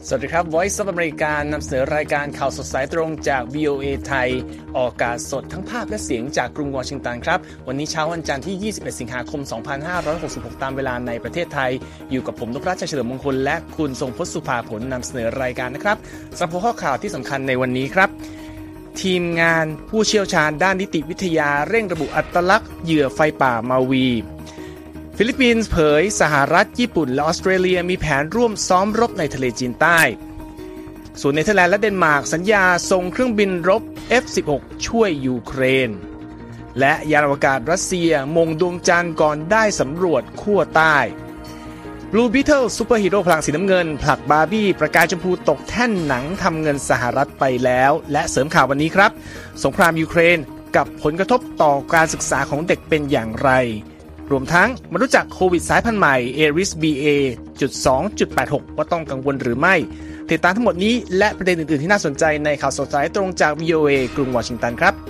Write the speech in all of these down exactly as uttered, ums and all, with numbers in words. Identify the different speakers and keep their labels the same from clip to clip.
Speaker 1: สวัสดีครับ Voice of America นำเสนอรายการข่าวสดสายตรงจาก วี โอ เอ ไทยออกอากาศสดทั้งภาพและเสียงจากกรุงวอชิงตันครับวันนี้เช้าวันจันทร์ที่ยี่สิบเอ็ดสิงหาคมสองพันห้าร้อยหกสิบหกตามเวลาในประเทศไทยอยู่กับผมนพรัตน์ ชัยเฉลิมมงคลและคุณทรงพจน์ สุภาผลนำเสนอรายการนะครับสำหรับหัวข้อข่าวที่สำคัญในวันนี้ครับทีมงานผู้เชี่ยวชาญด้านนิติวิทยาเร่งระบุอัตลักษณ์เหยื่อไฟป่ามาวีฟิลิปปินส์เผยสหรัฐญี่ปุ่นและออสเตรเลียมีแผนร่วมซ้อมรบในทะเลจีนใต้ส่วนเนเธอร์แลนด์และเดนมาร์กสัญญาส่งเครื่องบินรบ เอฟ สิบหก ช่วยยูเครนและยานอวกาศรัสเซียมงดวงจันทร์ก่อนได้สำรวจขั้วใต้ Blue Beetle ซูเปอร์ฮีโร่พลังสีน้ำเงินผลักบาร์บี้ประกายชมพูตกแท่นหนังทำเงินสหรัฐไปแล้วและเสริมข่าววันนี้ครับสงครามยูเครนกับผลกระทบต่อการศึกษาของเด็กเป็นอย่างไรรวมทั้งมารู้จักโควิดสายพันธุ์ใหม่ เอริส บี เอ จุด สอง จุด แปด หก ว่าต้องกังวลหรือไม่ติดตามทั้งหมดนี้และประเด็นอื่นๆที่น่าสนใจในข่าวสดสายตรงจาก วี โอ เอ กรุงวอชิงตันครับ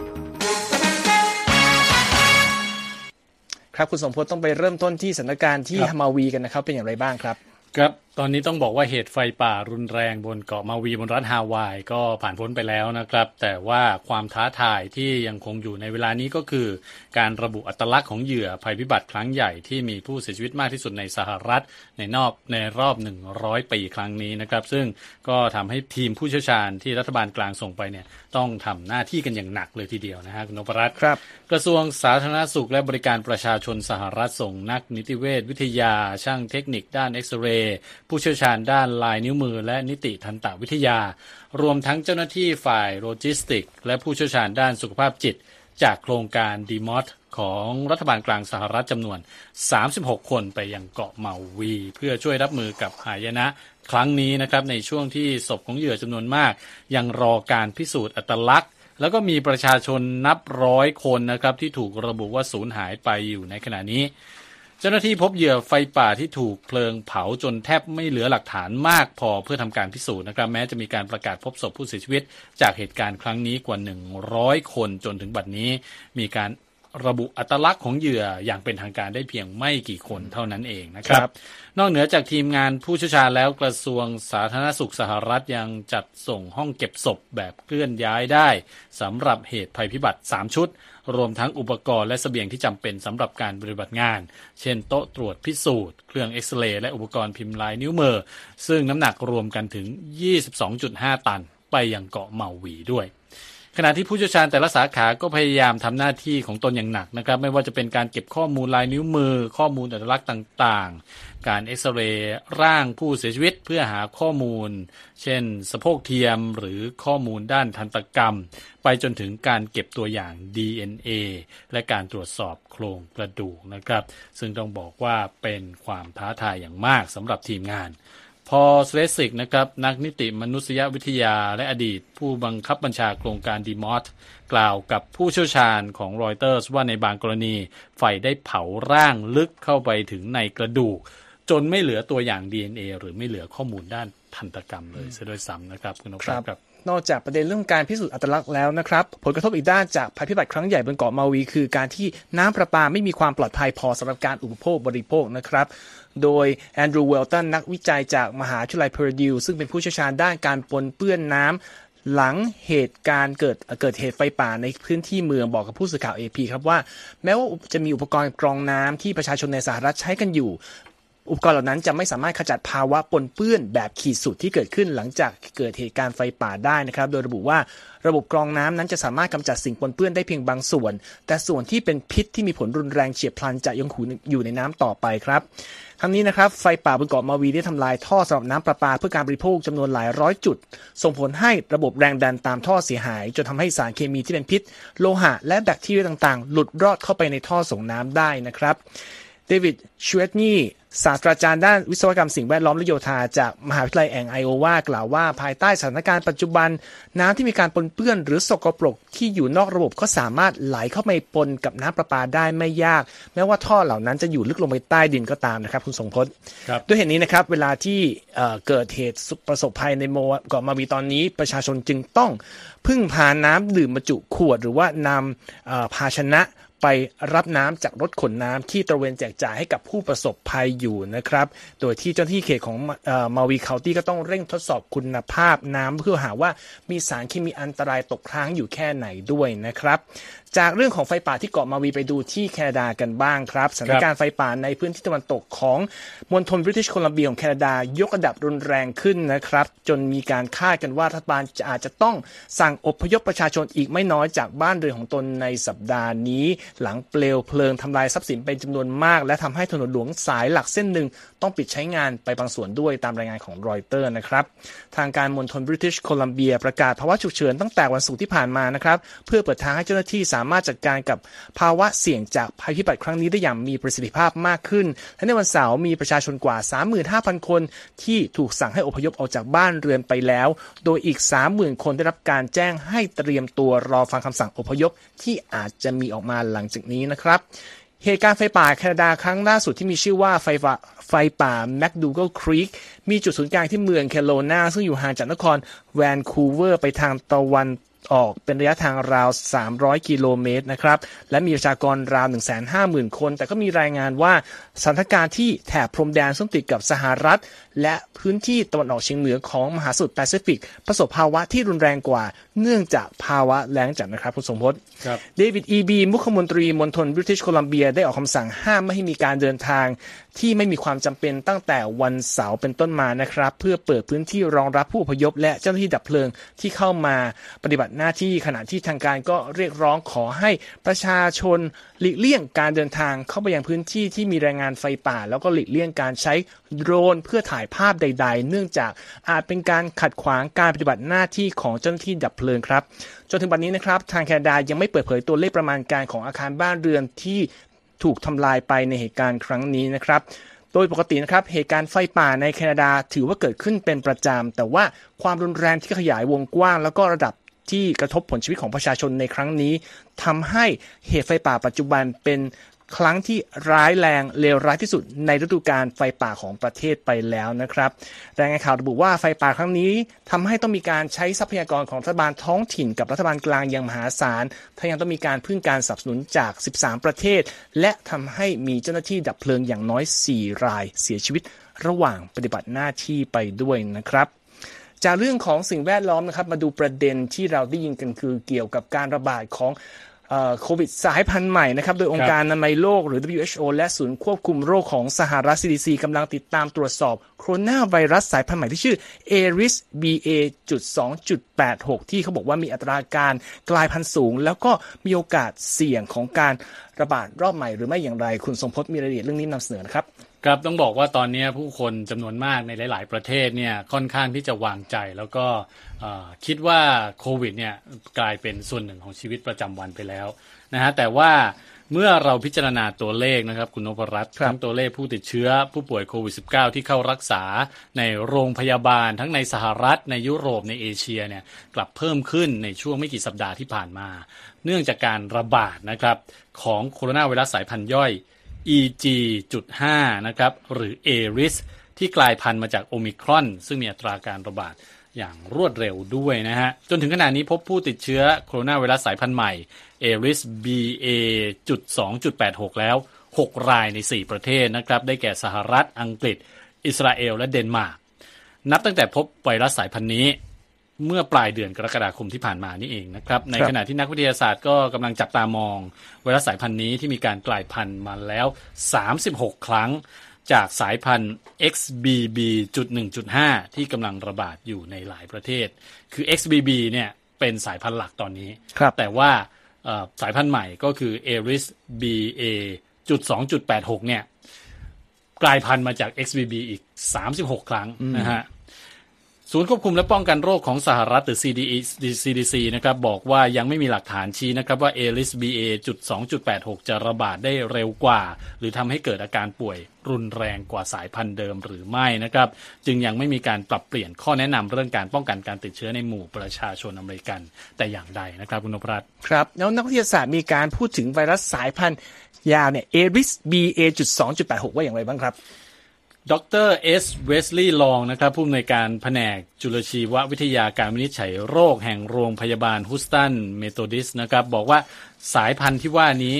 Speaker 1: ครับคุณสมพจน์ต้องไปเริ่มต้นที่สถานการณ์ที่ฮามาวีกันนะครับเป็นอย่างไรบ้างครับ
Speaker 2: ครับตอนนี้ต้องบอกว่าเหตุไฟป่ารุนแรงบนเกาะมาวีบนรัฐฮาวายก็ผ่านพ้นไปแล้วนะครับแต่ว่าความท้าทายที่ยังคงอยู่ในเวลานี้ก็คือการระบุอัตลักษณ์ของเหยื่อภัยพิบัติครั้งใหญ่ที่มีผู้เสียชีวิตมากที่สุดในสหรัฐในนอบในรอบหนึ่งร้อยปีครั้งนี้นะครับซึ่งก็ทำให้ทีมผู้เชี่ยวชาญที่รัฐบาลกลางส่งไปเนี่ยต้องทำหน้าที่กันอย่างหนักเลยทีเดียวนะฮะคุณนพรัตน์
Speaker 1: ครับ
Speaker 2: กระทรวงสาธารณสุขและบริการประชาชนสหรัฐส่งนักนิติเวชวิทยาช่างเทคนิคด้านเอ็กซเรย์ผู้เชี่ยวชาญด้านลายนิ้วมือและนิติทันตวิทยารวมทั้งเจ้าหน้าที่ฝ่ายโลจิสติกและผู้เชี่ยวชาญด้านสุขภาพจิตจากโครงการ ดี เอ็ม โอ ที ของรัฐบาลกลางสหรัฐจำนวนสามสิบหกคนไปยังเกาะเมาวีเพื่อช่วยรับมือกับหายนะครั้งนี้นะครับในช่วงที่ศพของเหยื่อจำนวนมากยังรอการพิสูจน์อัตลักษณ์แล้วก็มีประชาชนนับร้อยคนนะครับที่ถูกระบุว่าสูญหายไปอยู่ในขณะนี้เจ้าหน้าที่พบเหยื่อไฟป่าที่ถูกเพลิงเผาจนแทบไม่เหลือหลักฐานมากพอเพื่อทำการพิสูจน์นะครับแม้จะมีการประกาศพบศพผู้เสียชีวิตจากเหตุการณ์ครั้งนี้กว่าหนึ่งร้อยคนจนถึงบัดนี้มีการระบุอัตลักษณ์ของเหยื่ออย่างเป็นทางการได้เพียงไม่กี่คนเท่านั้นเองนะครับนอกเหนือจากทีมงานผู้เชี่ยวชาญแล้วกระทรวงสาธารณสุขสหรัฐยังจัดส่งห้องเก็บศพแบบเคลื่อนย้ายได้สำหรับเหตุภัยพิบัติสามชุดรวมทั้งอุปกรณ์และเสบียงที่จำเป็นสำหรับการปฏิบัติงานเช่นโต๊ะตรวจพิสูจน์เครื่องเอ็กซเรย์และอุปกรณ์พิมพ์ลายนิ้วมือซึ่งน้ำหนักรวมกันถึง ยี่สิบสองจุดห้า ตันไปยังเกาะเมาวีด้วยขณะที่ผู้เชี่ยวชาญแต่ละสาขาก็พยายามทำหน้าที่ของตนอย่างหนักนะครับไม่ว่าจะเป็นการเก็บข้อมูลลายนิ้วมือข้อมูลอัตลักษณ์ต่างๆการเอ็กซเรย์ร่างผู้เสียชีวิตเพื่อหาข้อมูลเช่นสะโพกเทียมหรือข้อมูลด้านทันตกรรมไปจนถึงการเก็บตัวอย่าง ดี เอ็น เอ และการตรวจสอบโครงกระดูกนะครับซึ่งต้องบอกว่าเป็นความท้าทายอย่างมากสำหรับทีมงานพอสเลสิกนะครับนักนิติมนุษยวิทยาและอดีตผู้บังคับบัญชาโครงการ ดี เอ็ม โอ ที กล่าวกับผู้เชี่ยวชาญของรอยเตอร์สว่าในบางกรณีไฟได้เผาร่างลึกเข้าไปถึงในกระดูกจนไม่เหลือตัวอย่าง ดี เอ็น เอ หรือไม่เหลือข้อมูลด้านทันตกรรมเลยซะด้วยซ้ำนะครับคุณนพรัตน์ครับ
Speaker 1: นอกจากประเด็นเรื่องการพิสูจน์อัตลักษณ์แล้วนะครับผลกระทบอีกด้านจากภัยพิบัติครั้งใหญ่บนเกาะเมาวีคือการที่น้ำประปาไม่มีความปลอดภัยพอสำหรับการอุปโภคบริโภคนะครับโดยแอนดรูว์เวลตันนักวิจัยจากมหาวิทยาลัยเพอร์ดิวซึ่งเป็นผู้เชี่ยวชาญด้านการปนเปื้อนน้ำหลังเหตุการณ์เกิดเกิดเหตุไฟป่าในพื้นที่เมืองบอกกับผู้สื่อข่าว เอ พี ครับว่าแม้ว่าจะมีอุปกรณ์กรองน้ำที่ประชาชนในสหรัฐใช้กันอยู่อุปกรณ์เหล่านั้นจะไม่สามารถขจัดภาวะปนเปื้อนแบบขีดสุดที่เกิดขึ้นหลังจากเกิดเหตุการณ์ไฟป่าได้นะครับโดยระบุว่าระบบกรองน้ำนั้นจะสามารถกำจัดสิ่งปนเปื้อนได้เพียงบางส่วนแต่ส่วนที่เป็นพิษที่มีผลรุนแรงเฉียบพลันจะยังคงอยู่ในน้ำต่อไปครับทั้งนี้นะครับไฟป่าบนเกาะมาวีได้ทำลายท่อสำหรับน้ำประปาเพื่อการบริโภคจำนวนหลายร้อยจุดส่งผลให้ระบบแรงดันตามท่อเสียหายจนทำให้สารเคมีที่เป็นพิษโลหะและแบคทีเรียต่างๆหลุดรอดเข้าไปในท่อส่งน้ำได้นะครับเดวิดชูเอตนีศาสตราจารย์ด้านวิศวกรรมสิ่งแวดล้อมและโยธาจากมหาวิทยาลัยแองไอโอวากล่าวว่าภายใต้สถานการณ์ปัจจุบันน้ำที่มีการปนเปื้อนหรือสกปรกที่อยู่นอกระบบก็สามารถไหลเข้าไปปนกับน้ำประปาได้ไม่ยากแม้ว่าท่อเหล่านั้นจะอยู่ลึกลงไปใต้ดินก็ตามนะครับคุณทรงพจน์ด้วยเหตุนี้นะครับเวลาที่เอ่อเกิดเหตุประสบภัยในเกาะมาวีตอนนี้ประชาชนจึงต้องพึ่งพาน้ำดื่มบรรจุขวดหรือว่านำภาชนะไปรับน้ำจากรถขนน้ำที่ตระเวนแจกจ่ายให้กับผู้ประสบภัยอยู่นะครับโดยที่เจ้าหน้าที่เขตของมาวีเคานตี้ก็ต้องเร่งทดสอบคุณภาพน้ำเพื่อหาว่ามีสารเคมีอันตรายตกค้างอยู่แค่ไหนด้วยนะครับจากเรื่องของไฟป่าที่เกาะมาวีไปดูที่แคนาดากันบ้างครับสถานการณ์ไฟป่าในพื้นที่ตะวันตกของมณฑลบริติชโคลัมเบียของแคนาดายกระดับรุนแรงขึ้นนะครับจนมีการคาดกันว่ารัฐบาลจะอาจจะต้องสั่งอพยพประชาชนอีกไม่น้อยจากบ้านเรือนของตนในสัปดาห์นี้หลังเปลวเพลิงทำลายทรัพย์สินเป็นจำนวนมากและทำให้ถนนหลวงสายหลักเส้นหนึ่งต้องปิดใช้งานไปบางส่วนด้วยตามรายงานของรอยเตอร์นะครับทางการมณฑลบริติชโคลัมเบียประกาศภาวะฉุกเฉินตั้งแต่วันศุกร์ที่ผ่านมานะครับเพื่อเปิดทางให้เจ้าหน้าที่สามารถจัดการกับภาวะเสี่ยงจากภัยพิบัติครั้งนี้ได้อย่างมีประสิทธิภาพมากขึ้นและในวันเสาร์มีประชาชนกว่า สามหมื่นห้าพัน คนที่ถูกสั่งให้อพยพออกจากบ้านเรือนไปแล้วโดยอีก สามหมื่น คนได้รับการแจ้งให้เตรียมตัวรอฟังคำสั่งอพยพที่อาจจะมีออกมาหลังจากนี้นะครับเหตุการณ์ไฟป่าแคนาดาครั้งล่าสุดที่มีชื่อว่าไฟป่าไฟป่าแมคดูเกิลครีกมีจุดศูนย์กลางที่เมืองแคโรนาซึ่งอยู่ห่างจากนครแวนคูเวอร์ไปทางตะวันออกเป็นระยะทางราวสามร้อยกิโลเมตรนะครับและมีประชากรราว หนึ่งแสนห้าหมื่น คนแต่ก็มีรายงานว่าสถานการณ์ที่แถบพรมแดนซึ่งติดกับสหรัฐและพื้นที่ตะวันออกเฉียงเหนือของมหาสมุทรแปซิฟิกประสบภาวะที่รุนแรงกว่าเนื่องจากภาวะแล้งจัดนะครับคุณสมพศเดวิดอีบีมุขมนตรีมณฑลบริติชโคลัมเบียได้ออกคำสั่งห้ามไม่ให้มีการเดินทางที่ไม่มีความจำเป็นตั้งแต่วันเสาร์เป็นต้นมานะครับเพื่อเปิดพื้นที่รองรับผู้อพยพและเจ้าหน้าที่ดับเพลิงที่เข้ามาปฏิบัติหน้าที่ขณะที่ทางการก็เรียกร้องขอให้ประชาชนหลีกเลี่ยงการเดินทางเข้าไปยังพื้นที่ที่มีรายงานไฟป่าแล้วก็หลีกเลี่ยงการใช้โดรนเพื่อถ่ายภาพใดๆเนื่องจากอาจเป็นการขัดขวางการปฏิบัติหน้าที่ของเจ้าหน้าที่ดับเพลิงครับจนถึงบัดนี้นะครับทางแคนาดายังไม่เปิดเผยตัวเลขประมาณการของอาคารบ้านเรือนที่ถูกทำลายไปในเหตุการณ์ครั้งนี้นะครับโดยปกตินะครับเหตุการณ์ไฟป่าในแคนาดาถือว่าเกิดขึ้นเป็นประจำแต่ว่าความรุนแรงที่ขยายวงกว้างแล้วก็ระดับที่กระทบผลชีวิตของประชาชนในครั้งนี้ทำให้เหตุไฟป่าปัจจุบันเป็นครั้งที่ร้ายแรงเลวร้ายที่สุดในฤดูกาลไฟป่าของประเทศไปแล้วนะครับรายงานข่าวระบุว่าไฟป่าครั้งนี้ทำให้ต้องมีการใช้ทรัพยากรของรัฐบาลท้องถิ่นกับรัฐบาลกลางอย่างมหาศาลทั้งยังต้องมีการพึ่งการสนับสนุนจากสิบสามประเทศและทำให้มีเจ้าหน้าที่ดับเพลิงอย่างน้อยสี่รายเสียชีวิตระหว่างปฏิบัติหน้าที่ไปด้วยนะครับจากเรื่องของสิ่งแวดล้อมนะครับมาดูประเด็นที่เราได้ยินกันคือเกี่ยวกับการระบาดของโควิดสายพันธุ์ใหม่นะครับโดยองค์การอนามัยโลกหรือ ดับเบิลยู เอช โอ และศูนย์ควบคุมโรคของสหรัฐ ซี ดี ซี กำลังติดตามตรวจสอบโคโรนาไวรัสสายพันธุ์ใหม่ที่ชื่อ เอ ริส บี เอ จุด สอง จุด แปด หก ที่เขาบอกว่ามีอัตราการกลายพันธุ์สูงแล้วก็มีโอกาสเสี่ยงของการระบาดรอบใหม่หรือไม่อย่างไรคุณทรงพจน์มีรายละเอียดเรื่องนี้นำเสนอนะครับ
Speaker 2: ครับต้องบอกว่าตอนนี้ผู้คนจำนวนมากในหลายๆประเทศเนี่ยค่อนข้างที่จะวางใจแล้วก็คิดว่าโควิดเนี่ยกลายเป็นส่วนหนึ่งของชีวิตประจำวันไปแล้วนะฮะแต่ว่าเมื่อเราพิจารณาตัวเลขนะครับคุณนพรัตน์ทั้งตัวเลขผู้ติดเชื้อผู้ป่วยโควิด สิบเก้า ที่เข้ารักษาในโรงพยาบาลทั้งในสหรัฐในยุโรปในเอเชียเนี่ยกลับเพิ่มขึ้นในช่วงไม่กี่สัปดาห์ที่ผ่านมาเนื่องจากการระบาดนะครับของโคโรนาไวรัสสายพันธุ์ย่อย อี จี จุด ห้า นะครับหรือ เอ ริส ที่กลายพันธุ์มาจากโอมิครอนซึ่งมีอัตราการระบาดอย่างรวดเร็วด้วยนะฮะจนถึงขณะนี้พบผู้ติดเชื้อโคโรนาไวรัสสายพันธุ์ใหม่ เอ ริส บี เอ จุด สอง จุด แปด หก แล้วหกรายในสี่ประเทศนะครับได้แก่สหรัฐอังกฤษอิสราเอลและเดนมาร์กนับตั้งแต่พบไวรัสสายพันธุ์นี้เมื่อปลายเดือนกรกฎาคมที่ผ่านมานี่เองนะครับในขณะที่นักวิทยาศาสตร์ก็กำลังจับตามองไวรัสสายพันธุ์นี้ที่มีการกลายพันธุ์มาแล้วสามสิบหกครั้งจากสายพันธุ์ เอ็กซ์ บี บี จุด หนึ่ง จุด ห้า ที่กำลังระบาดอยู่ในหลายประเทศคือ เอ็กซ์ บี บี เนี่ยเป็นสายพันธุ์หลักตอนนี้แต่ว่าสายพันธุ์ใหม่ก็คือ เอ ริส บี เอ จุด สอง จุด แปด หก เนี่ยกลายพันธุ์มาจาก เอ็กซ์ บี บี อีกสามสิบหกครั้งนะฮะศูนย์ควบคุมและป้องกันโรคของสหรัฐหรือ ซี ดี ซี นะครับบอกว่ายังไม่มีหลักฐานชี้นะครับว่า เอ ริส บี เอ จุด สอง จุด แปด หก จะระบาดได้เร็วกว่าหรือทำให้เกิดอาการป่วยรุนแรงกว่าสายพันธุ์เดิมหรือไม่นะครับจึงยังไม่มีการปรับเปลี่ยนข้อแนะนำเรื่องการป้องกันการติดเชื้อในหมู่ประชาชนอเมริกันแต่อย่างใดนะครับคุณนพรัตน์
Speaker 1: ครับแล้วนักวิทยาศาสตร์มีการพูดถึงไวรัสสายพันธุ์ยาวเนี่ย เอ ริส บี เอ จุด สอง จุด แปด หก ว่าอย่างไรบ้างครับ
Speaker 2: ดร. เอส เวสลีย์ลองนะครับผู้อำนวยการแผนกจุลชีววิทยาการวินิจฉัยโรคแห่งโรงพยาบาลฮูสตันเมโธดิสต์นะครับบอกว่าสายพันธุ์ที่ว่านี้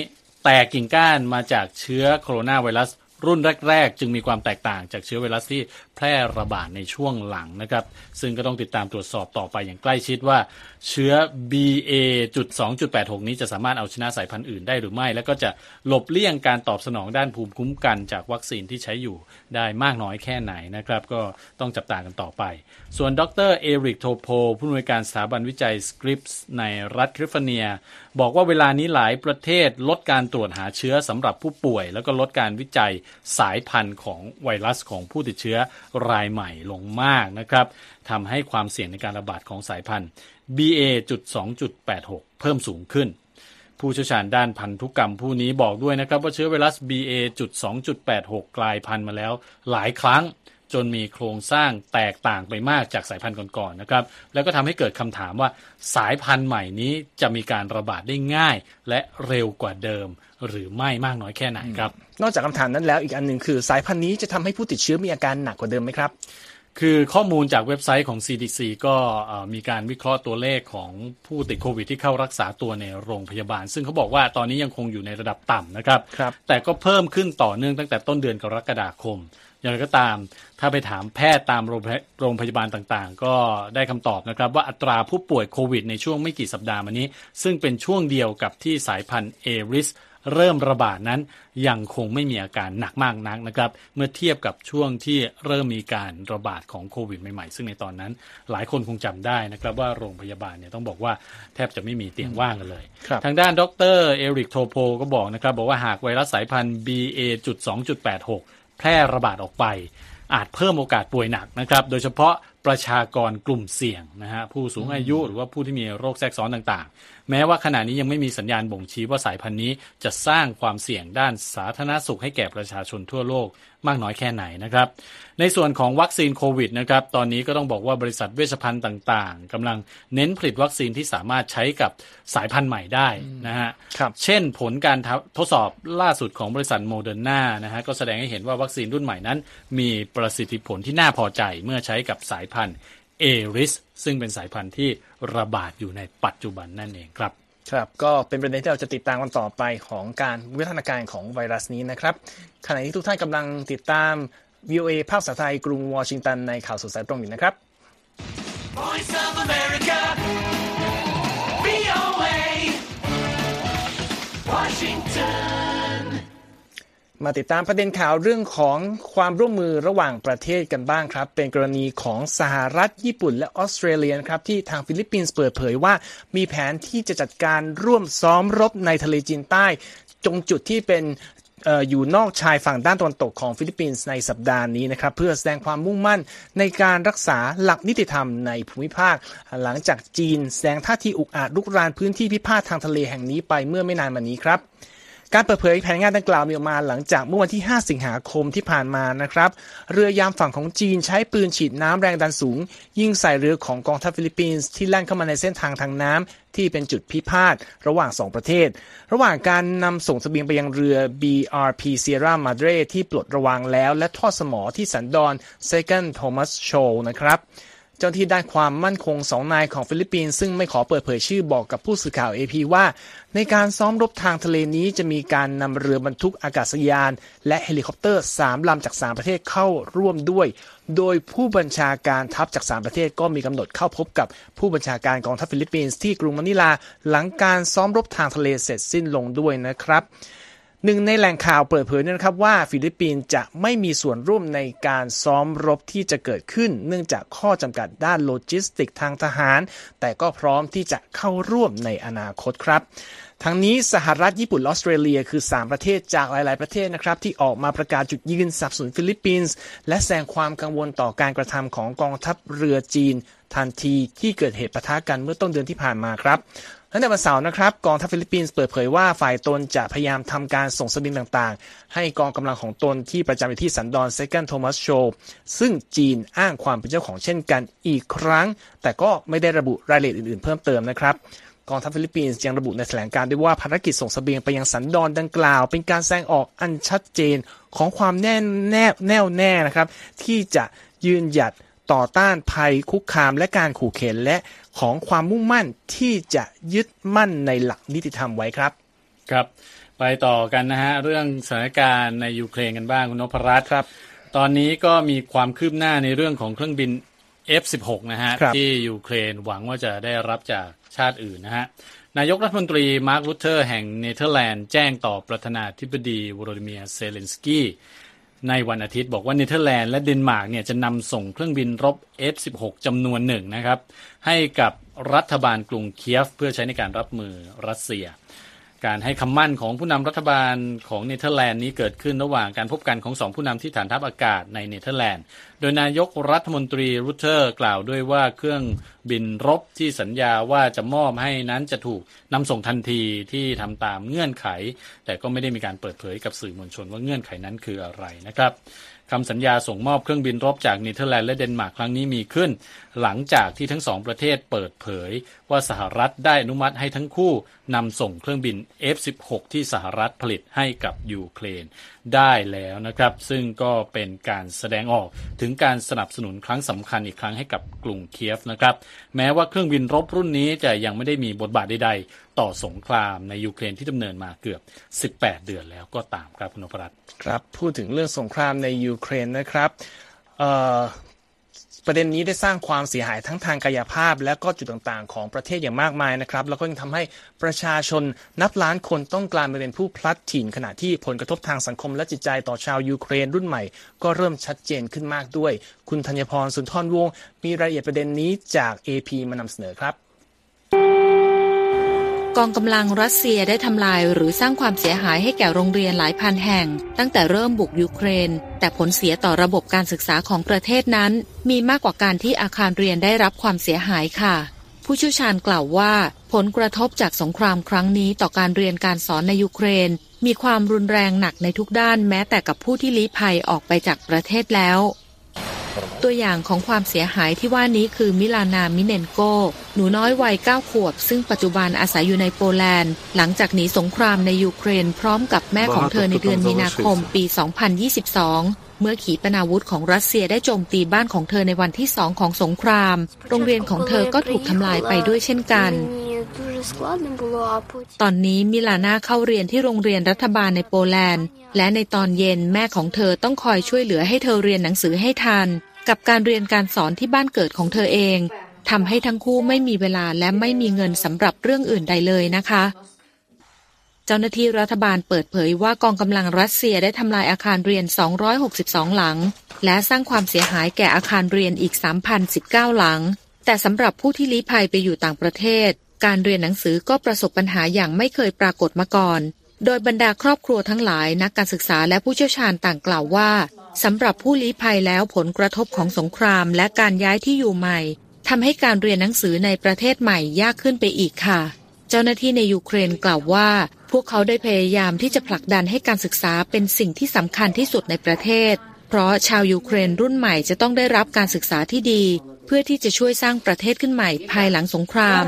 Speaker 2: แตกกิ่งก้านมาจากเชื้อโคโรนาไวรัสรุ่นแรกๆจึงมีความแตกต่างจากเชื้อไวรัสที่แพร่ระบาดในช่วงหลังนะครับซึ่งก็ต้องติดตามตรวจสอบต่อไปอย่างใกล้ชิดว่าเชื้อ บี เอ จุด สอง จุด แปด หก นี้จะสามารถเอาชนะสายพันธุ์อื่นได้หรือไม่แล้วก็จะหลบเลี่ยงการตอบสนองด้านภูมิคุ้มกันจากวัคซีนที่ใช้อยู่ได้มากน้อยแค่ไหนนะครับก็ต้องจับตากันต่อไปส่วนดรเอริกโทโพผู้อำนวยการสถาบันวิจัย Scripps ในรัฐแคลิฟอร์เนียบอกว่าเวลานี้หลายประเทศลดการตรวจหาเชื้อสำหรับผู้ป่วยแล้วก็ลดการวิจัยสายพันธุ์ของไวรัสของผู้ติดเชื้อรายใหม่ลงมากนะครับทำให้ความเสี่ยงในการระบาดของสายพันธุ์ บี เอ จุด สอง จุด แปด หก เพิ่มสูงขึ้นผู้เชี่ยวชาญด้านพันธุกรรมผู้นี้บอกด้วยนะครับว่าเชื้อไวรัส บี เอ จุด สอง จุด แปด หก กลายพันธุ์มาแล้วหลายครั้งจนมีโครงสร้างแตกต่างไปมากจากสายพันธุ์ก่อนๆนะครับแล้วก็ทำให้เกิดคำถามว่าสายพันธุ์ใหม่นี้จะมีการระบาดได้ง่ายและเร็วกว่าเดิมหรือไม่มากน้อยแค่ไหนครับ
Speaker 1: นอกจากคำถามนั้นแล้วอีกอันหนึ่งคือสายพันธุ์นี้จะทำให้ผู้ติดเชื้อมีอาการหนักกว่าเดิมไหมครับ
Speaker 2: คือข้อมูลจากเว็บไซต์ของ ซี ดี ซี ก็มีการวิเคราะห์ตัวเลขของผู้ติดโควิดที่เข้ารักษาตัวในโรงพยาบาลซึ่งเขาบอกว่าตอนนี้ยังคงอยู่ในระดับต่ำนะครับแต่ก็เพิ่มขึ้นต่อเนื่องตั้งแต่ต้นเดือนกรกฎาคมอย่างไรก็ตามถ้าไปถามแพทย์ตามโรงพยาบาลต่างๆก็ได้คำตอบนะครับว่าอัตราผู้ป่วยโควิดในช่วงไม่กี่สัปดาห์มานี้ซึ่งเป็นช่วงเดียวกับที่สายพันธุ์เอริสเริ่มระบาดนั้นยังคงไม่มีอาการหนักมากนักนะครับเมื่อเทียบกับช่วงที่เริ่มมีการระบาดของโควิดใหม่ๆซึ่งในตอนนั้นหลายคนคงจำได้นะครับว่าโรงพยาบาลเนี่ยต้องบอกว่าแทบจะไม่มีเตียงว่างกันเลยทางด้านดรเอริกโทโพก็บอกนะครับบอกว่าหากไวรัสสายพันธุ์ บี เอ จุด สอง จุด แปด หก แพร่ระบาดออกไปอาจเพิ่มโอกาสป่วยหนักนะครับโดยเฉพาะประชากรกลุ่มเสี่ยงนะฮะผู้สูงอายุหรือว่าผู้ที่มีโรคแทรกซ้อนต่างๆแม้ว่าขณะนี้ยังไม่มีสัญญาณบ่งชี้ว่าสายพันธุ์นี้จะสร้างความเสี่ยงด้านสาธารณสุขให้แก่ประชาชนทั่วโลกมากน้อยแค่ไหนนะครับในส่วนของวัคซีนโควิดนะครับตอนนี้ก็ต้องบอกว่าบริษัทเวชภัณฑ์ต่างๆกำลังเน้นผลิตวัคซีนที่สามารถใช้กับสายพันธุ์ใหม่ได้นะฮะเช่นผลการทดสอบล่าสุดของบริษัทโมเดอร์นานะฮะก็แสดงให้เห็นว่าวัคซีนรุ่นใหม่นั้นมีประสิทธิผลที่น่าพอใจเมื่อใช้กับสายพันธุ์เอริสซึ่งเป็นสายพันธุ์ที่ระบาดอยู่ในปัจจุบันนั่นเองครับ
Speaker 1: ครับก็เป็นประเด็นที่เราจะติดตามกันต่อไปของการวิวัฒนาการของไวรัสนี้นะครับขณะที่ทุกท่านกำลังติดตาม วี โอ เอ ภาคภาษาไทยกรุงวอชิงตันในข่าวสดสายตรงอยู่นะครับ Voice of America วี โอ เอ Washington มาติดตามประเด็นข่าวเรื่องของความร่วมมือระหว่างประเทศกันบ้างครับเป็นกรณีของสหรัฐญี่ปุ่นและออสเตรเลียครับที่ทางฟิลิปปินส์เปิดเผยว่ามีแผนที่จะจัดการร่วมซ้อมรบในทะเลจีนใต้ตรงจุดที่เป็นเอ่ออยู่นอกชายฝั่งด้านตะวันตกของฟิลิปปินส์ในสัปดาห์นี้นะครับเพื่อแสดงความมุ่งมั่นในการรักษาหลักนิติธรรมในภูมิภาคหลังจากจีนแสดงท่าทีอุกอาจรุกรานพื้นที่พิพาททางทะเลแห่งนี้ไปเมื่อไม่นานมานี้ครับการเปิดเผยแผนงานดังกล่าวมีออกมาหลังจากเมื่อวันที่ห้าสิงหาคมที่ผ่านมานะครับเรือยามฝั่งของจีนใช้ปืนฉีดน้ำแรงดันสูงยิงใส่เรือของกองทัพฟิลิปปินส์ที่แล่นเข้ามาในเส้นทางทางน้ำที่เป็นจุดพิพาทระหว่างสองประเทศระหว่างการนำส่งเสบียงไปยังเรือ บี อาร์ พี Sierra Madre ที่ปลดระวางแล้วและทอดสมอที่สันดอน Second Thomas Shoal นะครับเจ้าที่ด้านความมั่นคงสองนายของฟิลิปปินส์ซึ่งไม่ขอเปิดเผยชื่อบอกกับผู้สื่อข่าว เอ พี ว่าในการซ้อมรบทางทะเลนี้จะมีการนำเรือบรรทุกอากาศยานและเฮลิคอปเตอร์สามลำจากสามประเทศเข้าร่วมด้วยโดยผู้บัญชาการทัพจากสามประเทศก็มีกำหนดเข้าพบกับผู้บัญชาการกองทัพฟิลิปปินส์ที่กรุงมะนิลาหลังการซ้อมรบทางทะเลเสร็จสิ้นลงด้วยนะครับหนึ่งในแหล่งข่าวเปิดเผยนะครับว่าฟิลิปปินส์จะไม่มีส่วนร่วมในการซ้อมรบที่จะเกิดขึ้นเนื่องจากข้อจำกัดด้านโลจิสติกทางทหารแต่ก็พร้อมที่จะเข้าร่วมในอนาคตครับทั้งนี้สหรัฐญี่ปุ่นออสเตรเลียคือสามประเทศจากหลายๆประเทศนะครับที่ออกมาประกาศจุดยืนสนับสนุนฟิลิปปินส์และแสดงความกังวลต่อการกระทำของกองทัพเรือจีนทันทีที่เกิดเหตุปะทะกันเมื่อต้นเดือนที่ผ่านมาครับตั้งแต่วันเสาร์นะครับกองทัพฟิลิปปินส์เปิดเผยว่าฝ่ายตนจะพยายามทำการส่งเสบียงต่างๆให้กองกำลังของตนที่ประจำอยู่ที่สันดอน Second Thomas Shoal ซึ่งจีนอ้างความเป็นเจ้าของเช่นกันอีกครั้งแต่ก็ไม่ได้ระบุรายละเอียดอื่นๆเพิ่มเติมนะครับกองทัพฟิลิปปินส์ยังระบุในแถลงการณ์ด้วยว่าภารกิจส่งเสบียงไปยังสันดอนดังกล่าวเป็นการแสดงออกอันชัดเจนของความแน่แน่แน่วแน่นะครับที่จะยืนหยัดต่อต้านภัยคุกคามและการขู่เข็นและของความมุ่งมั่นที่จะยึดมั่นในหลักนิติธรรมไว้ครับ
Speaker 2: ครับไปต่อกันนะฮะเรื่องสถานการณ์ในยูเครนกันบ้างคุณนพรัตน์
Speaker 1: ครับ
Speaker 2: ตอนนี้ก็มีความคืบหน้าในเรื่องของเครื่องบิน เอฟ สิบหก นะฮะที่ยูเครนหวังว่าจะได้รับจากชาติอื่นนะฮะนายกรัฐมนตรีมาร์ค รูเทอร์แห่งเนเธอร์แลนด์แจ้งต่อประธานาธิบดีวโลดิเมียร์เซเลนสกี้ในวันอาทิตย์บอกว่าเนเธอร์แลนด์และเดนมาร์กเนี่ยจะนำส่งเครื่องบินรบ เอฟ สิบหก จำนวนหนึ่งนะครับให้กับรัฐบาลกรุงเคียฟเพื่อใช้ในการรับมือรัสเซียการให้คำมั่นของผู้นำรัฐบาลของเนเธอร์แลนด์นี้เกิดขึ้นระหว่างการพบกันของสองผู้นำที่ฐานทัพอากาศในเนเธอร์แลนด์โดยนายกรัฐมนตรีรูเทอร์กล่าวด้วยว่าเครื่องบินรบที่สัญญาว่าจะมอบให้นั้นจะถูกนำส่งทันทีที่ทำตามเงื่อนไขแต่ก็ไม่ได้มีการเปิดเผยกับสื่อมวลชนว่าเงื่อนไขนั้นคืออะไรนะครับคำสัญญาส่งมอบเครื่องบินรบจากเนเธอร์แลนด์และเดนมาร์กครั้งนี้มีขึ้นหลังจากที่ทั้งสองประเทศเปิดเผยว่าสหรัฐได้อนุมัติให้ทั้งคู่นำส่งเครื่องบิน เอฟ สิบหก ที่สหรัฐผลิตให้กับยูเครนได้แล้วนะครับซึ่งก็เป็นการแสดงออกถึงการสนับสนุนครั้งสำคัญอีกครั้งให้กับกรุงเคียฟนะครับแม้ว่าเครื่องบินรบรุ่นนี้จะยังไม่ได้มีบทบาทใดๆต่อสงครามในยูเครนที่ดำเนินมาเกือบสิบแปดเดือนแล้วก็ตามครับคุณนพรัตน์
Speaker 1: ครับพูดถึงเรื่องสงครามในยูเครนนะครับเอ่อประเด็นนี้ได้สร้างความเสียหายทั้งทางกายภาพและก็จุดต่างๆของประเทศอย่างมากมายนะครับแล้วก็ยังทำให้ประชาชนนับล้านคนต้องกลายมาเป็นผู้พลัดถิ่นขณะที่ผลกระทบทางสังคมและจิตใจต่อชาวยูเครนรุ่นใหม่ก็เริ่มชัดเจนขึ้นมากด้วยคุณธัญพรสุนทรวงศ์มีรายละเอียดประเด็นนี้จาก เอ พี มานำเสนอครับ
Speaker 3: กองกำลังรัสเซียได้ทำลายหรือสร้างความเสียหายให้แก่โรงเรียนหลายพันแห่งตั้งแต่เริ่มบุกยูเครนแต่ผลเสียต่อระบบการศึกษาของประเทศนั้นมีมากกว่าการที่อาคารเรียนได้รับความเสียหายค่ะผู้เชี่ยวชาญกล่าวว่าผลกระทบจากสงครามครั้งนี้ต่อการเรียนการสอนในยูเครนมีความรุนแรงหนักในทุกด้านแม้แต่กับผู้ที่ลี้ภัยออกไปจากประเทศแล้วตัวอย่างของความเสียหายที่ว่านี้คือมิลานา มิเนนโกหนูน้อยวัยเก้าขวบซึ่งปัจจุบันอาศัยอยู่ในโปแลนด์หลังจากหนีสงครามในยูเครนพร้อมกับแม่ของเธอในเดือนมีนาคมปี สองพันยี่สิบสอง เมื่อขีปนาวุธของรัสเซียได้โจมตีบ้านของเธอในวันที่สองของสงครามโรงเรียนของเธอก็ถูกทำลายไปด้วยเช่นกันตอนนี้มิลานาเข้าเรียนที่โรงเรียนรัฐบาลในโปแลนด์และในตอนเย็นแม่ของเธอต้องคอยช่วยเหลือให้เธอเรียนหนังสือให้ทันกับการเรียนการสอนที่บ้านเกิดของเธอเองทำให้ทั้งคู่ไม่มีเวลาและไม่มีเงินสำหรับเรื่องอื่นใดเลยนะคะเจ้าหน้าที่รัฐบาลเปิดเผยว่ากองกำลังรัสเซียได้ทำลายอาคารเรียนสองร้อยหกสิบสองหลังและสร้างความเสียหายแก่อาคารเรียนอีก สามพันสิบเก้า หลังแต่สำหรับผู้ที่ลี้ภัยไปอยู่ต่างประเทศการเรียนหนังสือก็ประสบปัญหาอย่างไม่เคยปรากฏมาก่อนโดยบรรดาครอบครัวทั้งหลายนักการศึกษาและผู้เชี่ยวชาญต่างกล่าวว่าสำหรับผู้ลี้ภัยแล้วผลกระทบของสงครามและการย้ายที่อยู่ใหม่ทำให้การเรียนหนังสือในประเทศใหม่ยากขึ้นไปอีกค่ะเจ้าหน้าที่ในยูเครนกล่าวว่าพวกเขาได้พยายามที่จะผลักดันให้การศึกษาเป็นสิ่งที่สำคัญที่สุดในประเทศเพราะชาวยูเครนรุ่นใหม่จะต้องได้รับการศึกษาที่ดีเพื่อที่จะช่วยสร้างประเทศขึ้นใหม่ภายหลังสงคราม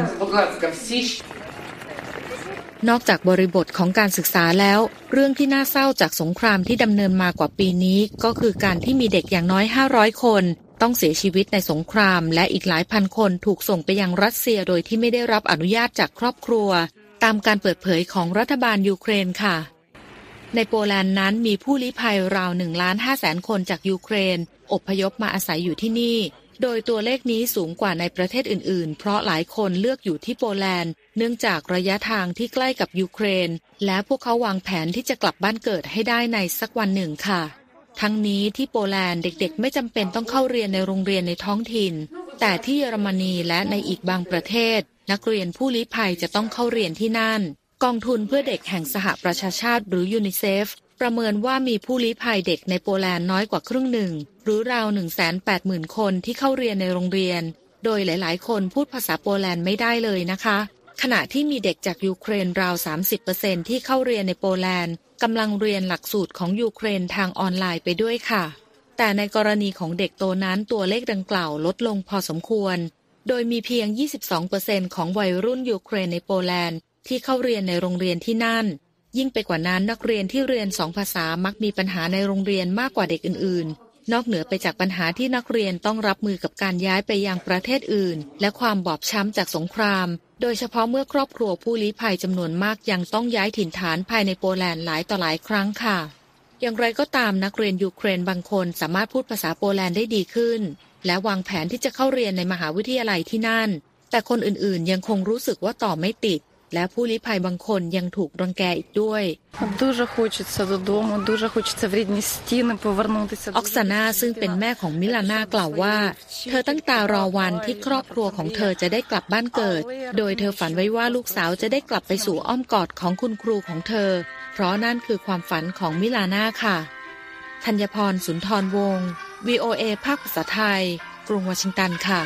Speaker 3: นอกจากบริบทของการศึกษาแล้วเรื่องที่น่าเศร้าจากสงครามที่ดำเนินมากว่าปีนี้ก็คือการที่มีเด็กอย่างน้อยห้าร้อยคนต้องเสียชีวิตในสงครามและอีกหลายพันคนถูกส่งไปยังรัสเซียโดยที่ไม่ได้รับอนุญาตจากครอบครัวตามการเปิดเผยของรัฐบาลยูเครนค่ะในโปแลนด์นั้นมีผู้ลี้ภัยราว หนึ่งล้านห้าแสน คนจากยูเครนอพยพมาอาศัยอยู่ที่นี่โดยตัวเลขนี้สูงกว่าในประเทศอื่นๆเพราะหลายคนเลือกอยู่ที่โปแลนด์เนื่องจากระยะทางที่ใกล้กับยูเครนและพวกเขาวางแผนที่จะกลับบ้านเกิดให้ได้ในสักวันหนึ่งค่ะทั้งนี้ที่โปแลนด์เด็กๆไม่จำเป็นต้องเข้าเรียนในโรงเรียนในท้องถิ่นแต่ที่เยอรมนีและในอีกบางประเทศนักเรียนผู้ลี้ภัยจะต้องเข้าเรียนที่นั่นกองทุนเพื่อเด็กแห่งสหประชาชาติหรือยูนิเซฟประเมินว่ามีผู้ลี้ภัยเด็กในโปแลนด์น้อยกว่าครึ่งหนึ่งหรือราว หนึ่งแสนแปดหมื่น คนที่เข้าเรียนในโรงเรียนโดยหลายๆคนพูดภาษาโปแลนด์ไม่ได้เลยนะคะขณะที่มีเด็กจากยูเครนราว สามสิบเปอร์เซ็นต์ ที่เข้าเรียนในโปแลนด์กำลังเรียนหลักสูตรของยูเครนทางออนไลน์ไปด้วยค่ะแต่ในกรณีของเด็กโตนั้นตัวเลขดังกล่าวลดลงพอสมควรโดยมีเพียง ยี่สิบสองเปอร์เซ็นต์ ของวัยรุ่นยูเครนในโปแลนด์ที่เข้าเรียนในโรงเรียนที่นั่นยิ่งไปกว่านั้นนักเรียนที่เรียนสองภาษามักมีปัญหาในโรงเรียนมากกว่าเด็กอื่นนอกเหนือไปจากปัญหาที่นักเรียนต้องรับมือกับการย้ายไปยังประเทศอื่นและความบอบช้ำจากสงครามโดยเฉพาะเมื่อครอบครัวผู้ลี้ภัยจำนวนมากยังต้องย้ายถิ่นฐานภายในโปแลนด์หลายต่อหลายครั้งค่ะอย่างไรก็ตามนักเรียนยูเครนบางคนสามารถพูดภาษาโปแลนด์ได้ดีขึ้นและวางแผนที่จะเข้าเรียนในมหาวิทยาลัยที่นั่นแต่คนอื่นๆยังคงรู้สึกว่าต่อไม่ติดและผู้ลี้ภัยบางคนยังถูกรังแกอีกด้วยออกซาน่าซึ่งเป็นแม่ของมิลาน่ากล่าวว่าเธอตั้งตารอวันที่ครอบครัวของเธอจะได้กลับบ้านเกิดโดยเธอฝันไว้ว่าลูกสาวจะได้กลับไปสู่อ้อมกอดของคุณครูของเธอเพราะนั่นคือความฝันของมิลาน่าค่ะธัญพรสุนทรวงศ์ วี โอ เอ ภาคภาษาไทยกรุงวอชิงตันค่ะ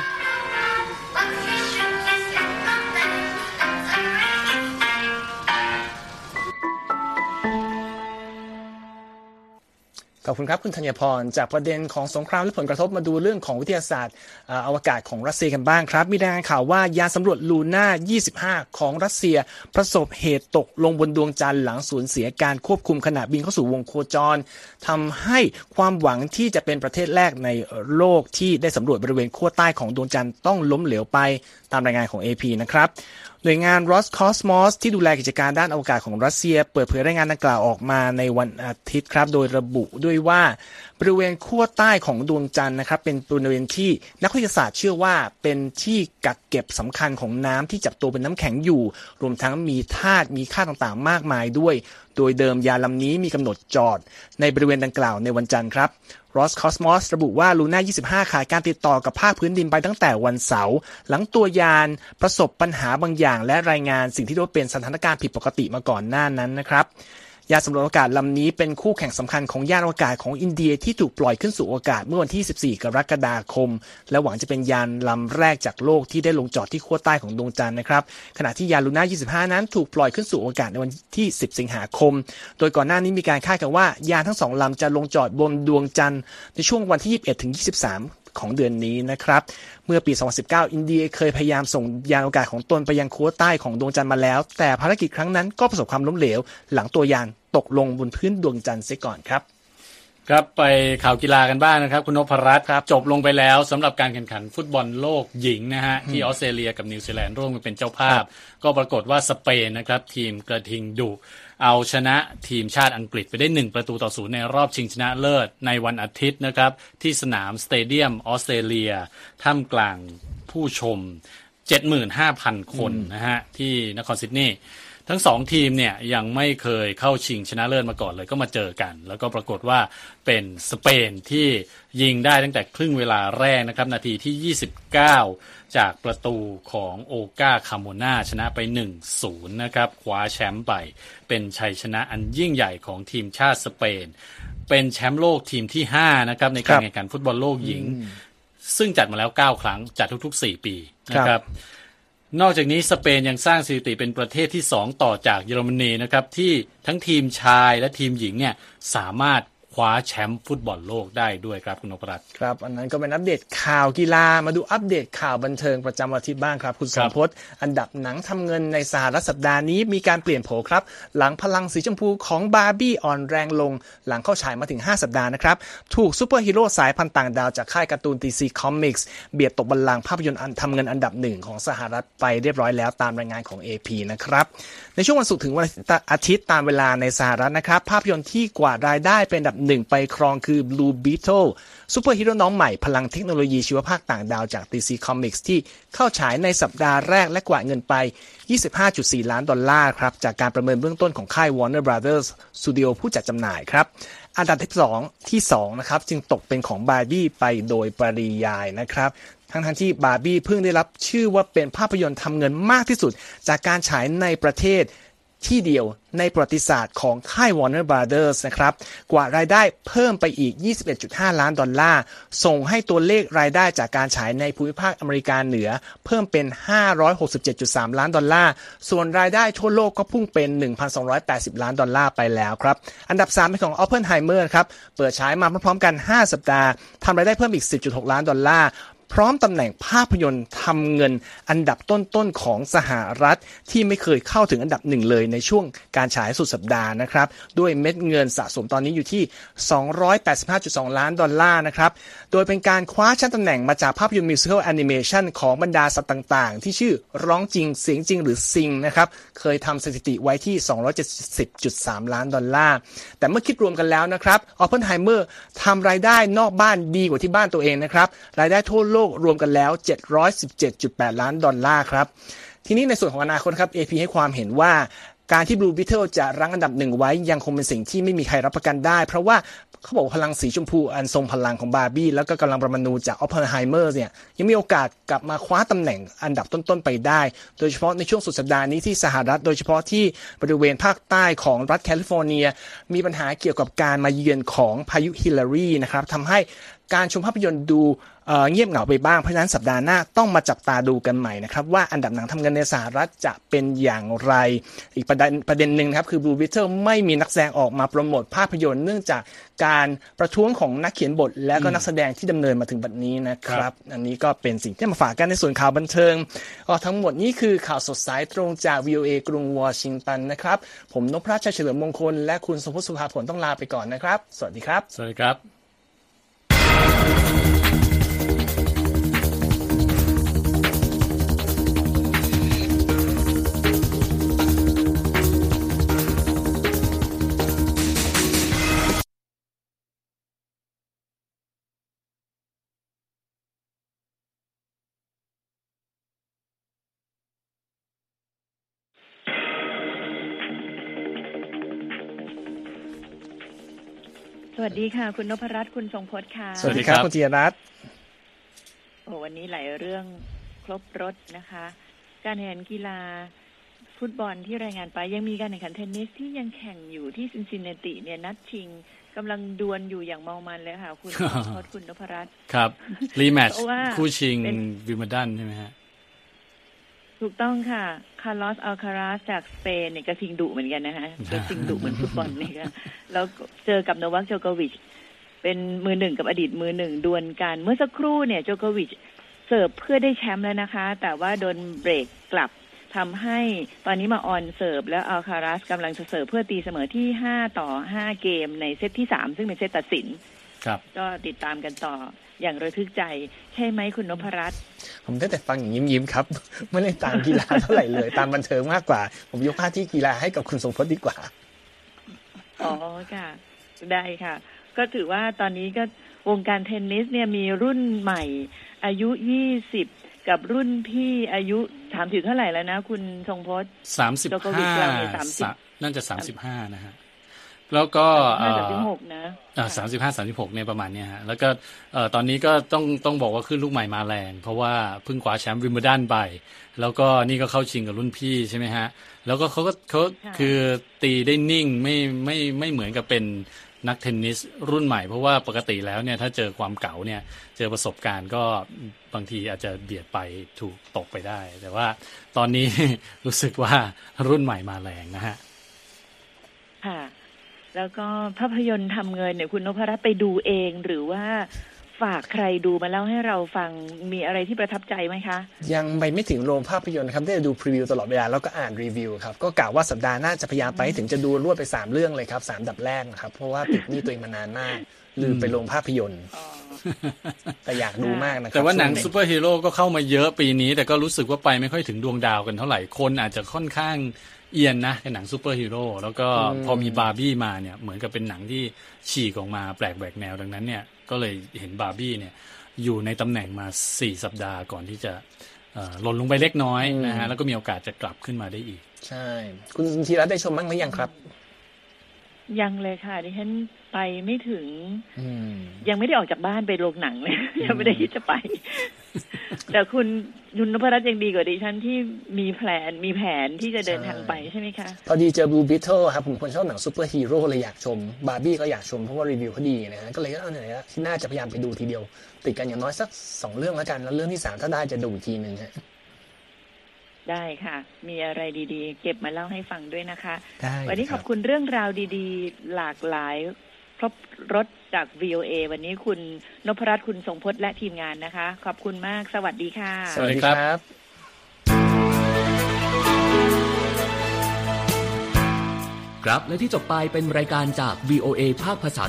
Speaker 1: ขอบคุณครับคุณธัญพรจากประเด็นของสงครามและผลกระทบมาดูเรื่องของวิทยาศาสตร์อวกาศของรัสเซียกันบ้างครับมีรายงานข่าวว่ายานสำรวจลูน่ายี่สิบห้าของรัสเซียประสบเหตุตกลงบนดวงจันทร์หลังสูญเสียการควบคุมขณะบินเข้าสู่วงโคจรทำให้ความหวังที่จะเป็นประเทศแรกในโลกที่ได้สำรวจบริเวณขั้วใต้ของดวงจันทร์ต้องล้มเหลวไปตามรายงานของ เอ พี นะครับหน่วยงาน Roscosmos ที่ดูแลกิจการด้านอวกาศของรัสเซียเปิดเผยรายงานดังกล่าวออกมาในวันอาทิตย์ครับโดยระบุด้วยว่าบริเวณขั้วใต้ของดวงจันทร์นะครับเป็นบริเวณที่นักวิทยาศาสตร์เชื่อว่าเป็นที่กักเก็บสำคัญของน้ำที่จับตัวเป็นน้ำแข็งอยู่รวมทั้งมีธาตุมีค่าต่างๆมากมายด้วยโดยเดิมยานลำนี้มีกำหนดจอดในบริเวณดังกล่าวในวันจันทร์ครับ Roscosmos ระบุว่าลูน่ายี่สิบห้าขาดการติดต่อกับภาคพื้นดินไปตั้งแต่วันเสาร์หลังตัวยานประสบปัญหาบางอย่างและรายงานสิ่งที่เรียกว่าเป็นสถานการณ์ผิดปกติมาก่อนหน้านั้นนะครับยานสำรวจอวกาศลำนี้เป็นคู่แข่งสำคัญของยานอวกาศของอินเดียที่ถูกปล่อยขึ้นสู่อวกาศเมื่อวันที่สิบสี่กรกฎาคมและหวังจะเป็นยานลำแรกจากโลกที่ได้ลงจอดที่ขั้วใต้ของดวงจันทร์นะครับขณะที่ยานลูน่ายี่สิบห้านั้นถูกปล่อยขึ้นสู่อวกาศในวันที่สิบสิงหาคมโดยก่อนหน้านี้มีการคาดกันว่ายานทั้งสองลำจะลงจอดบนดวงจันทร์ในช่วงวันที่ยี่สิบเอ็ดถึงยี่สิบสามของเดือนนี้นะครับเมื่อปีสองพันสิบเก้าอินเดียเคยพยายามส่งยานอวกาศของตนไปยังขั้วใต้ของดวงจันทร์มาแล้วแต่ภารกิจครั้งนั้นก็ประสบความล้มเหลวหลังตัวยานตกลงบนพื้นดวงจันทร์เสียก่อนครับ
Speaker 2: ครับไปข่าวกีฬากันบ้างนะครับคุณนพรัตน์ครับจบลงไปแล้วสำหรับการแข่งขันฟุตบอลโลกหญิงนะฮะที่ออสเตรเลียกับนิวซีแลนด์ร่วมกันเป็นเจ้าภาพก็ปรากฏว่าสเปนนะครับทีมกระทิงดุเอาชนะทีมชาติอังกฤษไปได้หนึ่งประตูต่อศูนย์ในรอบชิงชนะเลิศในวันอาทิตย์นะครับที่สนามสเตเดียมออสเตรเลียท่ามกลางผู้ชม เจ็ดหมื่นห้าพัน คนนะฮะที่นครซิดนีย์ทั้งสองทีมเนี่ยยังไม่เคยเข้าชิงชนะเลิศมาก่อนเลยก็มาเจอกันแล้วก็ปรากฏว่าเป็นสเปนที่ยิงได้ตั้งแต่ครึ่งเวลาแรกนะครับนาทีที่ยี่สิบเก้าจากประตูของโอกาคาโมนาชนะไป หนึ่งศูนย์ นะครับคว้าแชมป์ไปเป็นชัยชนะอันยิ่งใหญ่ของทีมชาติสเปนเป็นแชมป์โลกทีมที่ห้านะครับในการแข่งขันฟุตบอลโลกหญิงซึ่งจัดมาแล้วเก้าครั้งจัดทุกๆสี่ปีนะครับนอกจากนี้สเปนยังสร้างสถิติเป็นประเทศที่สองต่อจากเยอรมนีนะครับที่ทั้งทีมชายและทีมหญิงเนี่ยสามารถคว้าแชมป์ฟุตบอลโลกได้ด้วยครับคุณนพรัตน์
Speaker 1: ครับอันนั้นก็เป็นอัปเดตข่าวกีฬามาดูอัปเดตข่าวบันเทิงประจำอาทิตย์บ้างครับคุณสมพศอันดับหนังทำเงินในสหรัฐสัปดาห์นี้มีการเปลี่ยนโผครับหลังพลังสีชมพูของบาร์บี้อ่อนแรงลงหลังเข้าฉายมาถึงห้าสัปดาห์นะครับถูกซูเปอร์ฮีโร่สายพันธุ์ต่างดาวจากค่ายการ์ตูน ดี ซี Comics เบียดตกบัลลังก์ภาพยนตร์อันทำเงินอันดับหนึ่งของสหรัฐไปเรียบร้อยแล้วตามรายงานของ เอ พี นะครับในช่วงวันศุกร์ถึงวันอาทิตย์ตามเวลาในสหรัฐนะครับภาพยนตร์ที่กวาดรายได้เป็นอันดับหนึ่งไปครองคือ Blue Beetle ซูเปอร์ฮีโร่น้องใหม่พลังเทคโนโลยีชีวภาพต่างดาวจาก ดี ซี Comics ที่เข้าฉายในสัปดาห์แรกและกวาดเงินไป ยี่สิบห้าจุดสี่ ล้านดอลลาร์ครับจากการประเมินเบื้องต้นของค่าย Warner Brothers Studio ผู้จัดจำหน่ายครับอันดับที่สองที่สองนะครับจึงตกเป็นของบาร์บี้ไปโดยปริยายนะครับทั้งๆที่บาร์บี้เพิ่งได้รับชื่อว่าเป็นภาพยนตร์ทำเงินมากที่สุดจากการฉายในประเทศที่เดียวในประวัติศาสตร์ของค่าย Warner Brothers นะครับกว่ารายได้เพิ่มไปอีก ยี่สิบเอ็ดจุดห้า ล้านดอลลาร์ส่งให้ตัวเลขรายได้จากการฉายในภูมิภาคอเมริกาเหนือเพิ่มเป็น ห้าร้อยหกสิบเจ็ดจุดสาม ล้านดอลลาร์ส่วนรายได้ทั่วโลกก็พุ่งเป็น หนึ่งพันสองร้อยแปดสิบ ล้านดอลลาร์ไปแล้วครับอันดับสามเป็นของ Oppenheimer ครับเปิดฉายมาพร้อมๆกันห้าสัปดาห์ทำรายได้เพิ่มอีก สิบจุดหก ล้านดอลลาร์พร้อมตำแหน่งภาพยนตร์ทำเงินอันดับต้นๆของสหรัฐที่ไม่เคยเข้าถึงอันดับหนึ่งเลยในช่วงการฉายสุดสัปดาห์นะครับด้วยเม็ดเงินสะสมตอนนี้อยู่ที่ สองร้อยแปดสิบห้าจุดสอง ล้านดอลลาร์นะครับโดยเป็นการคว้าแชมป์ตำแหน่งมาจากภาพยนตร์มิวสิคัลแอนิเมชันของบรรดาสัตว์ต่างๆที่ชื่อร้องจริงเสียงจริงหรือซิงนะครับเคยทำสถิติไว้ที่ สองร้อยเจ็ดสิบจุดสาม ล้านดอลลาร์แต่เมื่อคิดรวมกันแล้วนะครับ Oppenheimer ทำรายได้นอกบ้านดีกว่าที่บ้านตัวเองนะครับรายได้ทั่วโลกรวมกันแล้วเจ็ดร้อยสิบเจ็ดจุดแปด ล้านดอลลาร์ครับทีนี้ในส่วนของอนาคตครับ เอ พี ให้ความเห็นว่าการที่ Blue Beetle จะรั้งอันดับหนึ่งไว้ยังคงเป็นสิ่งที่ไม่มีใครรับประกันได้เพราะว่าเขาบอกพลังสีชมพูอันทรงพลังของบาร์บี้แล้วก็กำลังปรมาณูจาก Oppenheimer เนี่ยยังมีโอกาสกลับมาคว้าตำแหน่งอันดับต้นๆไปได้โดยเฉพาะในช่วงสุดสัปดาห์นี้ที่สหรัฐโดยเฉพาะที่บริเวณภาคใต้ของรัฐแคลิฟอร์เนียมีปัญหาเกี่ยวกับการมาเยือนของพายุฮิลลารีนะครับทำให้การชมภาพยนตร์ดูเอ่อเงียบเหงาไปบ้างเพราะฉะนั้นสัปดาห์หน้าต้องมาจับตาดูกันใหม่นะครับว่าอันดับหนังทำเงินในสหรัฐจะเป็นอย่างไรอีกประเด็นประเด็นหนึ่งนะครับคือ Blue Beetle ไม่มีนักแสดงออกมาโปรโมทภาพยนตร์เนื่องจากการประท้วงของนักเขียนบทและก็นักแสดงที่ดำเนินมาถึงบัดนี้นะครับอันนี้ก็เป็นสิ่งที่มาฝากกันในส่วนข่าวบันเทิงก็ทั้งหมดนี้คือข่าวสดสายตรงจาก วี โอ เอ กรุงวอชิงตันนะครับผมนพรัช ชัยเฉลิมมงคลและคุณสมพจน์ สุภาผลต้องลาไปก่อนนะครับสวัสดีครับ
Speaker 2: สวัสดีครับ
Speaker 4: สวัสดีค่ะคุณนพรัตน์คุณทรงพจน์ค่ะ
Speaker 1: สวัสดีครับคุณธีรรัตน์
Speaker 4: โอ้วันนี้หลายเรื่องครบรถนะคะการแข่งขันกีฬาฟุตบอลที่รายงานไปยังมีการแข่งขันเทนนิสที่ยังแข่งอยู่ที่ซินซินเนติเนี่ยนัดชิงกำลังดวลอยู่อย่างเมามันเลยค่ะคุณทรงพจน์คุณนพรัตน์
Speaker 2: ครับรีแมตช์คู่ชิงวิมเบิลดันใช่ไหมฮะ
Speaker 4: ถูกต้องค่ะคาร์ลอส อัลคาราสจากสเปนเนี่ยก็ชิงดุเหมือนกันนะคะก็ชิงดุเหมือนฟุตบอลนี่ค่ะแล้วเจอกับโนวัค โจโควิชเป็นมือหนึ่งกับอดีตมือหนึ่งดวลกันเมื่อสักครู่เนี่ยโจโควิชเสิร์ฟเพื่อได้แชมป์แล้วนะคะแต่ว่าโดนเบรกกลับทำให้ตอนนี้มาออนเสิร์ฟแล้วอัลคาราสกำลังจะเสิร์ฟเพื่อตีเสมอที่ห้าต่อห้าเกมในเซตที่สามซึ่งเป็นเซตตัดสิน
Speaker 2: ครับ
Speaker 4: ก็ติดตามกันต่ออย่างระทึกใจใช่ไหมคุณนพรัตน์
Speaker 1: ผมได้แต่ฟังอย่างยิ้มๆครับไม่ได้ตามกีฬาเท่าไหร่เลยตามบันเทิงมากกว่าผมยกหน้าที่กีฬาให้กับคุณทรงพจน์ดีกว่า
Speaker 4: อ๋อค่ะได้ค่ะก็ถือว่าตอนนี้ก็วงการเทนนิสเนี่ยมีรุ่นใหม่อายุยี่สิบกับรุ่นพี่อายุถามถึงเท่าไหร่แล้วนะคุณทรงพจน์
Speaker 2: สามสิบห้าน่าจะสามสิบห้านะฮะแล้วก็
Speaker 4: สามสิบหกนะ
Speaker 2: อ่าสามสิบห้า สามสิบหกเนี่ยประมาณเนี้ยฮะแล้วก็เอ่อตอนนี้ก็ต้องต้องบอกว่าขึ้นลูกใหม่มาแรงเพราะว่าเพิ่งคว้าแชมป์วิมเบิลดันไปแล้วก็นี่ก็เข้าชิงกับรุ่นพี่ใช่ไหมฮะแล้วก็เขาก็เขาคือตีได้นิ่งไม่ไม่ไม่เหมือนกับเป็นนักเทนนิสรุ่นใหม่เพราะว่าปกติแล้วเนี่ยถ้าเจอความเก่าเนี่ยเจอประสบการณ์ก็บางทีอาจจะเบียดไปถูกตกไปได้แต่ว่าตอนนี้ รู้สึกว่ารุ่นใหม่มาแรงนะฮะ
Speaker 4: ค่ะแล้วก็ภาพยนตร์ทำเงินเนี่ยคุณนพรัตน์ไปดูเองหรือว่าฝากใครดูมาเล่าให้เราฟังมีอะไรที่ประทับใจไหมคะ
Speaker 1: ยังไปไม่ถึงโรงภาพยนตร์ครับได้ดูพรีวิวตลอดเวลาแล้วก็อ่านรีวิวครับก็กะว่าสัปดาห์หน้าจะพยายามไปถึงจะดูรวดไปสามเรื่องเลยครับสามดับแรกนะครับเพราะว่าติดหนี้ตัวเองมานานมากลืมไปโรงภาพยนตร์แต่อยากดูมากนะครับ
Speaker 2: แต่ว่าหนังซูเปอร์ฮีโร่ก็เข้ามาเยอะปีนี้แต่ก็รู้สึกว่าไปไม่ค่อยถึงดวงดาวกันเท่าไหร่คนอาจจะค่อนข้างเอียนนะในหนังซูเปอร์ฮีโร่แล้วก็พอมีบาร์บี้มาเนี่ยเหมือนกับเป็นหนังที่ฉีกออกมาแปลกแหวกแนวดังนั้นเนี่ยก็เลยเห็นบาร์บี้เนี่ยอยู่ในตำแหน่งมาสี่สัปดาห์ก่อนที่จะหล่นลงไปเล็กน้อยนะฮะแล้วก็มีโอกาสจะกลับขึ้นมาได้อีก
Speaker 1: ใช่คุณธีระได้ชมบ้างหรือยังครับ
Speaker 4: ยังเลยค่ะดิฉันไปไม่ถึงยังไม่ได้ออกจากบ้านไปโรงหนังเลยยังไม่ได้คิดจะไปแต่คุณยุนนพรัตน์ยังดีกว่าดิฉันที่มีแผนมีแผนที่จะเดินทางไปใช่ไหมคะ
Speaker 1: พอดีเจอ Blue Beetle ครับผมคนชอบหนังซูเปอร์ฮีโร่เลยอยากชมบาร์บี้ก็อยากชมเพราะว่ารีวิวเขาดีนะฮะก็เลยเอาไหนๆที่น่าจะพยายามไปดูทีเดียวติดกันอย่างน้อยสักสองเรื่องแล้วกันแล้วเรื่องที่สามถ้าได้จะดูอีกทีนึงฮะ
Speaker 4: ได้ค่ะมีอะไรดีๆเก็บมาเล่าให้ฟังด้วยนะคะวันนี้ขอบคุณเรื่องราวดีๆหลากหลายครบรถจาก วี โอ เอ วันนี้คุณนพรัตน์คุณทรงพจน์และทีมงานนะคะขอบคุณมากสวัสดีค่ะ
Speaker 2: สวัสดีครับ
Speaker 5: ครับและที่จบไปเป็นรายการจาก วี โอ เอ ภาคภาษา